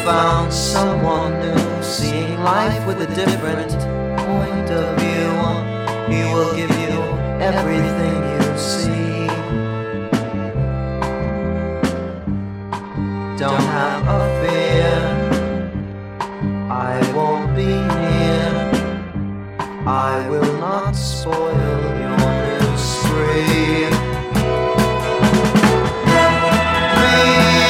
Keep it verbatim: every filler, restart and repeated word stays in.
found someone new, seeing life with a different point of view. He will give you everything you see. Don't have a fear, I won't be near. I will not spoil your new spree.